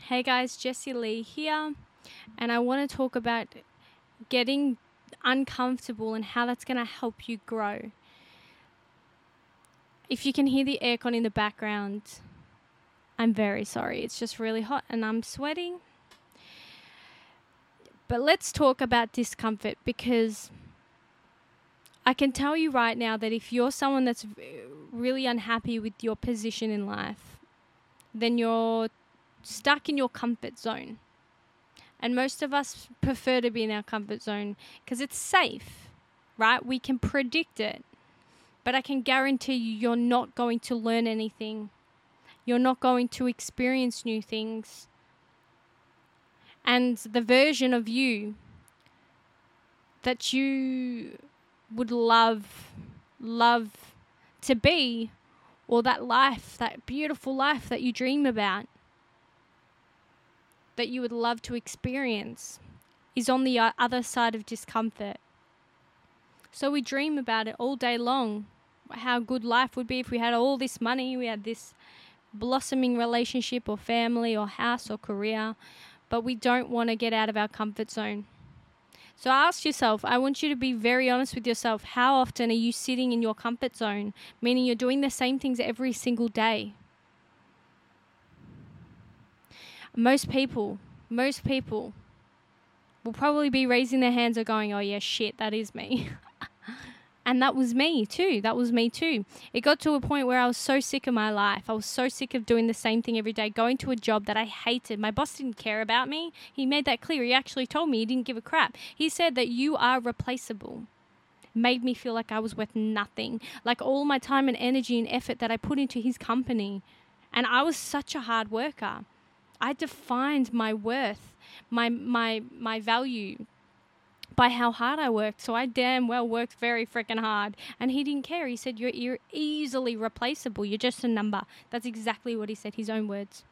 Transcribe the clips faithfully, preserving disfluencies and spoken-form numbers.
Hey guys, Jessie Lee here, and I want to talk about getting uncomfortable and how that's going to help you grow. If you can hear the aircon in the background, I'm very sorry. It's just really hot and I'm sweating. But let's talk about discomfort, because I can tell you right now that if you're someone that's really unhappy with your position in life, then you're stuck in your comfort zone. And most of us prefer to be in our comfort zone because it's safe, right? We can predict it. But I can guarantee you, you're not going to learn anything. You're not going to experience new things. And the version of you that you would love, love to be, or that life, that beautiful life that you dream about, that you would love to experience, is on the other side of discomfort. So we dream about it all day long, how good life would be if we had all this money, we had this blossoming relationship or family or house or career, but we don't want to get out of our comfort zone. So ask yourself, I want you to be very honest with yourself, how often are you sitting in your comfort zone, meaning you're doing the same things every single day? Most people, most people will probably be raising their hands or going, oh yeah, shit, that is me. And that was me too. That was me too. It got to a point where I was so sick of my life. I was so sick of doing the same thing every day, going to a job that I hated. My boss didn't care about me. He made that clear. He actually told me he didn't give a crap. He said that you are replaceable. Made me feel like I was worth nothing. Like all my time and energy and effort that I put into his company. And I was such a hard worker. I defined my worth, my my my value by how hard I worked. So I damn well worked very freaking hard. And he didn't care. He said, you're, you're easily replaceable. You're just a number. That's exactly what he said, his own words.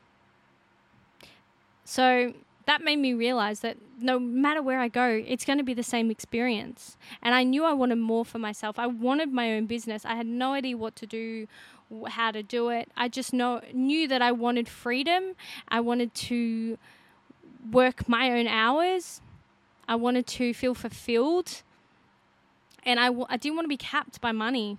So that made me realize that no matter where I go, it's going to be the same experience. And I knew I wanted more for myself. I wanted my own business. I had no idea what to do, how to do it. I just know, knew that I wanted freedom. I wanted to work my own hours. I wanted to feel fulfilled, and I, w- I didn't want to be capped by money,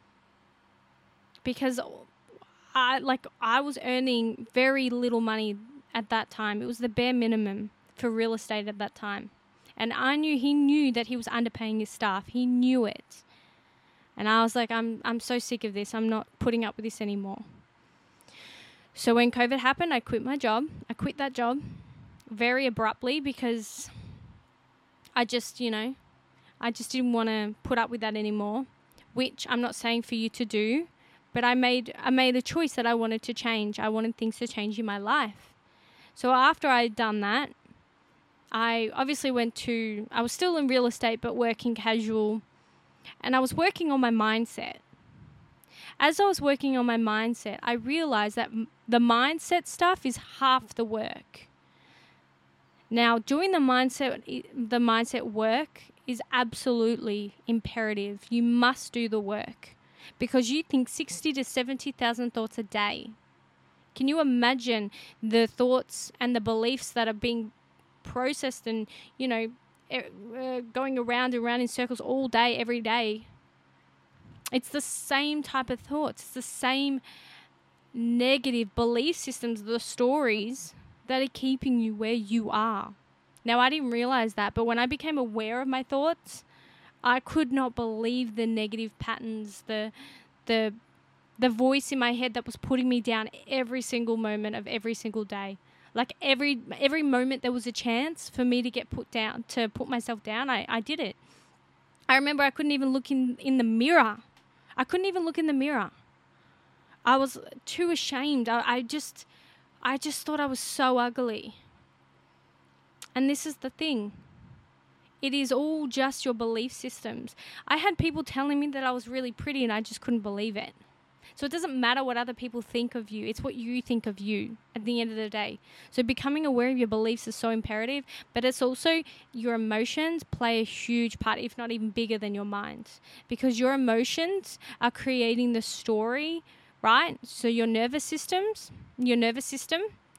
because I like I was earning very little money at that time. It was the bare minimum for real estate at that time, and I knew he knew that he was underpaying his staff. He knew it, and I was like, I'm I'm so sick of this. I'm not putting up with this anymore. So when COVID happened, I quit my job. I quit that job very abruptly because I just, you know, I just didn't want to put up with that anymore, which I'm not saying for you to do, but I made I made a choice that I wanted to change. I wanted things to change in my life. So after I had done that, I obviously went to, I was still in real estate, but working casual, and I was working on my mindset. As I was working on my mindset, I realized that the mindset stuff is half the work. Now, doing the mindset the mindset work is absolutely imperative. You must do the work, because you think sixty to seventy thousand thoughts a day. Can you imagine the thoughts and the beliefs that are being processed and, you know, uh, going around and around in circles all day, every day? It's the same type of thoughts. It's the same negative belief systems, the stories that are keeping you where you are. Now, I didn't realize that, but when I became aware of my thoughts, I could not believe the negative patterns, the the the voice in my head that was putting me down every single moment of every single day. Like every every moment there was a chance for me to get put down, to put myself down, I, I did it. I remember I couldn't even look in, in the mirror. I couldn't even look in the mirror. I was too ashamed. I, I just... I just thought I was so ugly. And this is the thing. It is all just your belief systems. I had people telling me that I was really pretty and I just couldn't believe it. So it doesn't matter what other people think of you. It's what you think of you at the end of the day. So becoming aware of your beliefs is so imperative, but it's also your emotions play a huge part, if not even bigger than your mind. Because your emotions are creating the story, right? So your nervous systems, your nervous system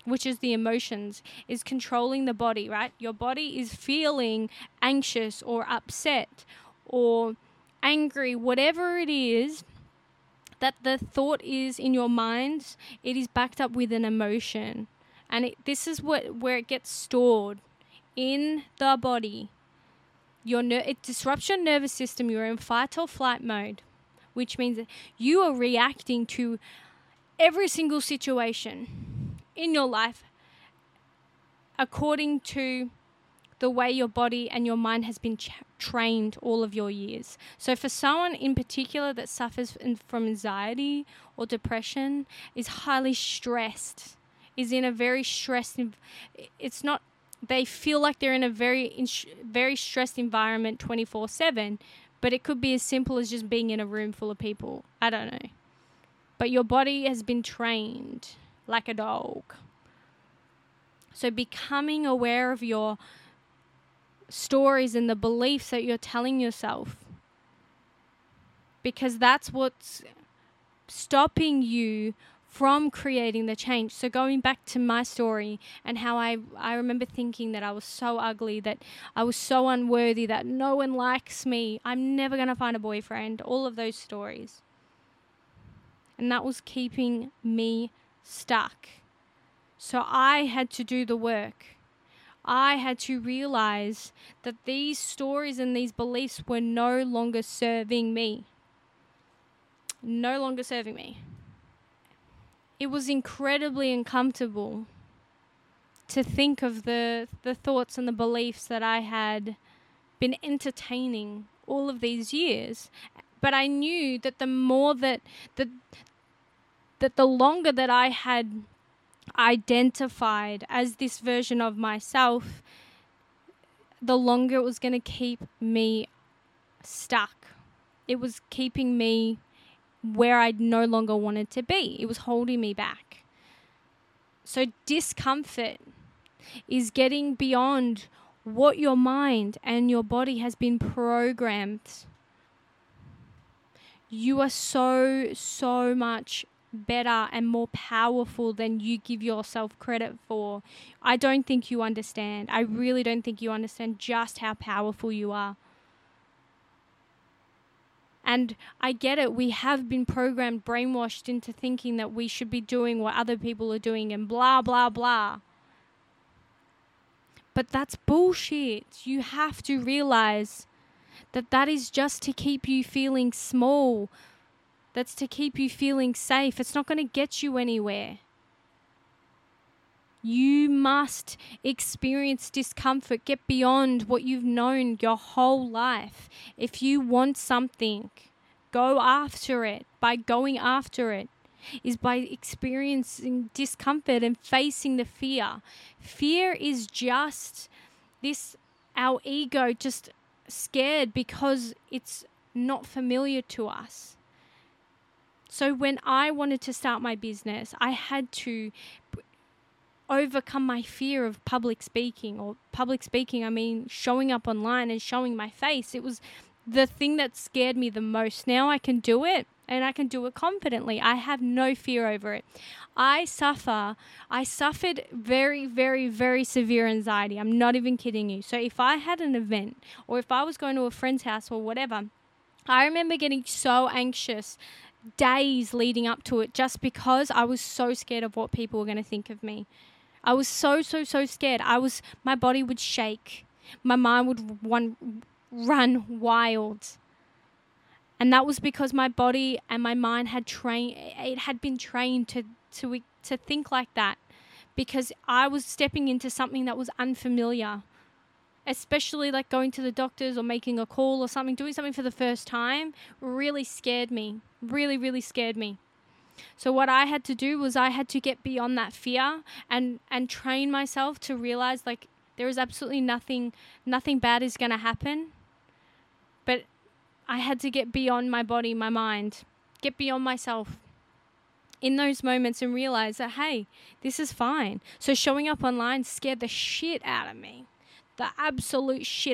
which is the emotions, is controlling the body, right? Your body is feeling anxious or upset or angry, whatever it is that the thought is in your mind, it is backed up with an emotion. And it, this is what where it gets stored in the body. Your ner- it disrupts your nervous system. You're in fight or flight mode, which means that you are reacting to every single situation in your life according to the way your body and your mind has been ch- trained all of your years. So for someone in particular that suffers in, from anxiety or depression, is highly stressed, is in a very stressed, it's not, they feel like they're in a very, in, very stressed environment twenty-four seven, but it could be as simple as just being in a room full of people. I don't know. But your body has been trained like a dog. So becoming aware of your stories and the beliefs that you're telling yourself, because that's what's stopping you from creating the change. So going back to my story and how I, I remember thinking that I was so ugly, that I was so unworthy, that no one likes me, I'm never going to find a boyfriend, all of those stories. And that was keeping me stuck. So I had to do the work. I had to realize that these stories and these beliefs were no longer serving me. No longer serving me. It was incredibly uncomfortable to think of the, the thoughts and the beliefs that I had been entertaining all of these years. But I knew that the more that, that, that the longer that I had identified as this version of myself, the longer it was going to keep me stuck. It was keeping me where I no longer wanted to be. It was holding me back. So discomfort is getting beyond what your mind and your body has been programmed. You are so, so much better and more powerful than you give yourself credit for. I don't think you understand. I really don't think you understand just how powerful you are. And I get it. We have been programmed, brainwashed into thinking that we should be doing what other people are doing and blah, blah, blah. But that's bullshit. You have to realize that that is just to keep you feeling small. That's to keep you feeling safe. It's not going to get you anywhere. You must experience discomfort, get beyond what you've known your whole life. If you want something, go after it. By going after it is by experiencing discomfort and facing the fear. Fear is just this, our ego just scared because it's not familiar to us. So when I wanted to start my business, I had to overcome my fear of public speaking, or public speaking, I mean showing up online and showing my face. It was the thing that scared me the most. Now I can do it, and I can do it confidently. I have no fear over it. I suffer, I suffered very, very, very severe anxiety. I'm not even kidding you. So if I had an event, or if I was going to a friend's house or whatever, I remember getting so anxious days leading up to it just because I was so scared of what people were going to think of me. I was so, so, so scared. I was, my body would shake. My mind would run, run wild. And that was because my body and my mind had trained, it had been trained to, to, to think like that, because I was stepping into something that was unfamiliar, especially like going to the doctors or making a call or something, doing something for the first time really scared me, really, really scared me. So what I had to do was I had to get beyond that fear and, and train myself to realize like there is absolutely nothing, nothing bad is going to happen. But I had to get beyond my body, my mind, get beyond myself in those moments and realize that, hey, this is fine. So showing up online scared the shit out of me, the absolute shitter.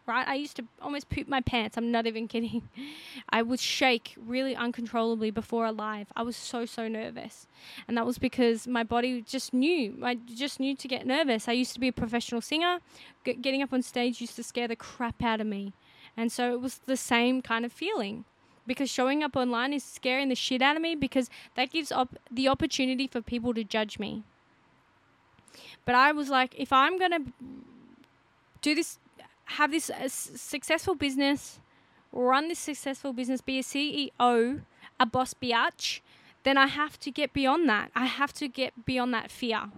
right? I used to almost poop my pants. I'm not even kidding. I would shake really uncontrollably before a live. I was so, so nervous. And that was because my body just knew. I just knew to get nervous. I used to be a professional singer. G- getting up on stage used to scare the crap out of me. And so it was the same kind of feeling. Because showing up online is scaring the shit out of me because that gives op- the opportunity for people to judge me. But I was like, if I'm going to do this, have this uh, successful business, run this successful business, be a C E O, a boss biatch, then I have to get beyond that. I have to get beyond that fear.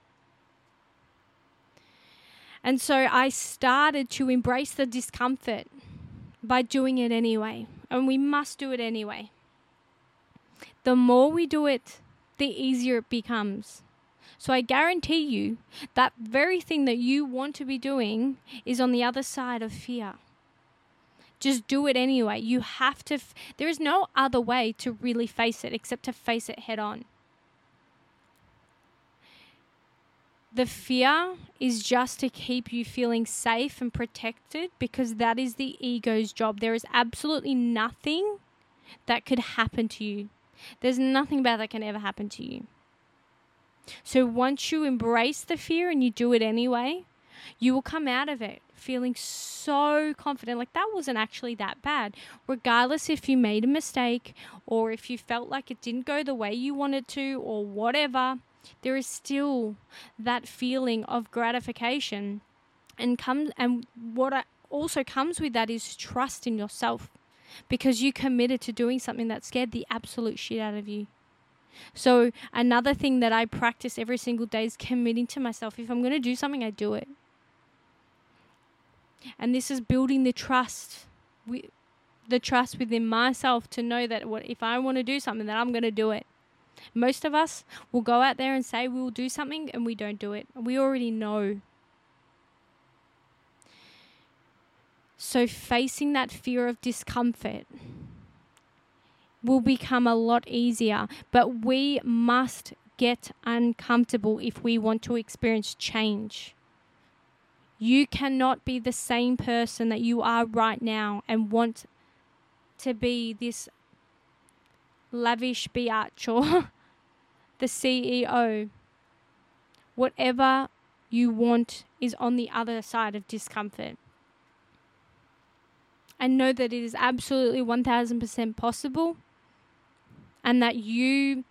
And so I started to embrace the discomfort by doing it anyway. And we must do it anyway. The more we do it, the easier it becomes. So I guarantee you that very thing that you want to be doing is on the other side of fear. Just do it anyway. You have to, f- there is no other way to really face it except to face it head on. The fear is just to keep you feeling safe and protected because that is the ego's job. There is absolutely nothing that could happen to you. There's nothing bad that can ever happen to you. So once you embrace the fear and you do it anyway, you will come out of it feeling so confident, like that wasn't actually that bad. Regardless if you made a mistake or if you felt like it didn't go the way you wanted to or whatever, there is still that feeling of gratification. And comes, and what also comes with that is trust in yourself because you committed to doing something that scared the absolute shit out of you. So another thing that I practice every single day is committing to myself. If I'm going to do something, I do it. And this is building the trust, the trust within myself to know that what if I want to do something, that I'm going to do it. Most of us will go out there and say we will do something and we don't do it. We already know. So facing that fear of discomfort will become a lot easier, but we must get uncomfortable if we want to experience change. You cannot be the same person that you are right now and want to be this lavish biatch or the C E O. Whatever you want is on the other side of discomfort. And know that it is absolutely one thousand percent possible. And that you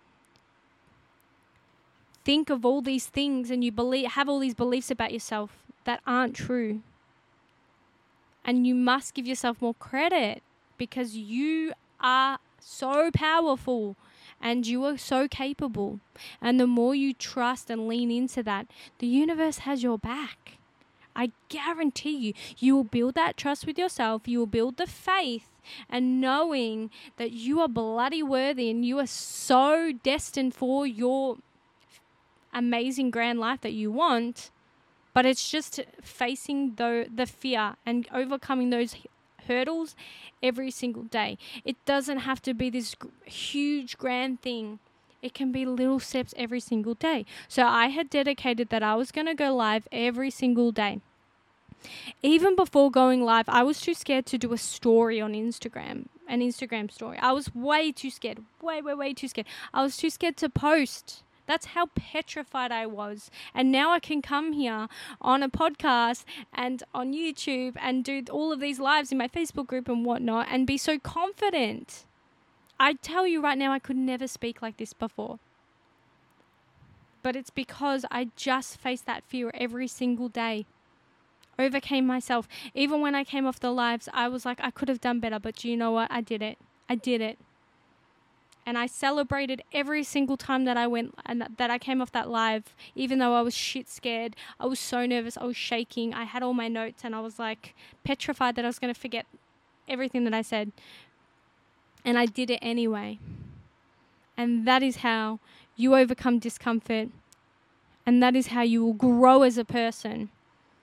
think of all these things and you believe, have all these beliefs about yourself that aren't true. And you must give yourself more credit because you are so powerful and you are so capable. And the more you trust and lean into that, the universe has your back. I guarantee you, you will build that trust with yourself. You will build the faith and knowing that you are bloody worthy and you are so destined for your amazing grand life that you want. But it's just facing the, the fear and overcoming those hurdles every single day. It doesn't have to be this huge grand thing. It can be little steps every single day. So I had dedicated that I was going to go live every single day. Even before going live, I was too scared to do a story on Instagram, an Instagram story. I was way too scared, way, way, way too scared. I was too scared to post. That's how petrified I was. And now I can come here on a podcast and on YouTube and do all of these lives in my Facebook group and whatnot and be so confident. I tell you right now, I could never speak like this before. But it's because I just faced that fear every single day. Overcame myself. Even when I came off the lives, I was like, I could have done better. But you know what? I did it. I did it. And I celebrated every single time that I went and that I came off that live, even though I was shit scared. I was so nervous. I was shaking. I had all my notes and I was like petrified that I was going to forget everything that I said. And I did it anyway. And that is how you overcome discomfort. And that is how you will grow as a person.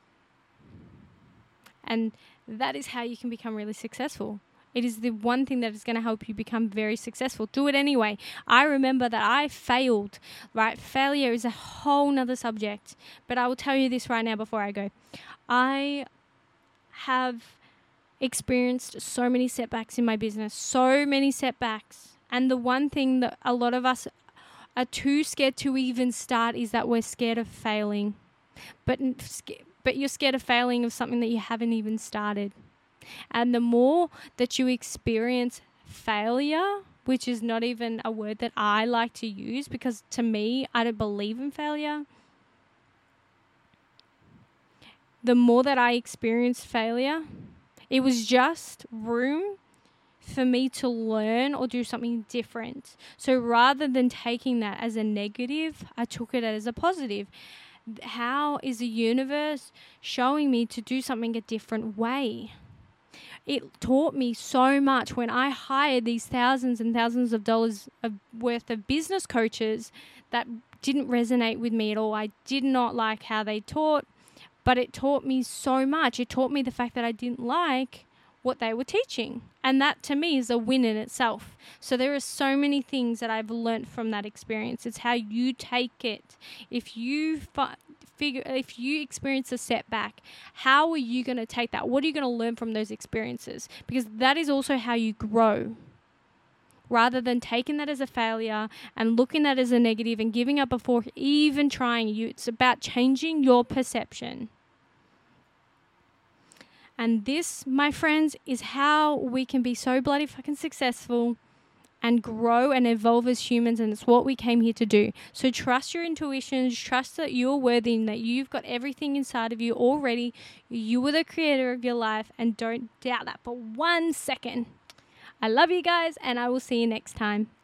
And that is how you can become really successful. It is the one thing that is going to help you become very successful. Do it anyway. I remember that I failed, right? Failure is a whole nother subject. But I will tell you this right now before I go. I have experienced so many setbacks in my business, so many setbacks. And the one thing that a lot of us are too scared to even start is that we're scared of failing. But, but you're scared of failing of something that you haven't even started. And the more that you experience failure, which is not even a word that I like to use, because to me, I don't believe in failure. The more that I experienced failure, it was just room for me to learn or do something different. So rather than taking that as a negative, I took it as a positive. How is the universe showing me to do something a different way? It taught me so much when I hired these thousands and thousands of dollars of worth of business coaches that didn't resonate with me at all. I did not like how they taught, but it taught me so much. It taught me the fact that I didn't like what they were teaching. And that to me is a win in itself. So there are so many things that I've learned from that experience. It's how you take it. If you fi- figure, if you experience a setback, how are you going to take that? What are you going to learn from those experiences? Because that is also how you grow. Rather than taking that as a failure and looking at it as a negative and giving up before even trying, you, it's about changing your perception. And this, my friends, is how we can be so bloody fucking successful and grow and evolve as humans. And it's what we came here to do. So trust your intuitions. Trust that you're worthy and that you've got everything inside of you already. You are the creator of your life. And don't doubt that for one second. I love you guys, and I will see you next time.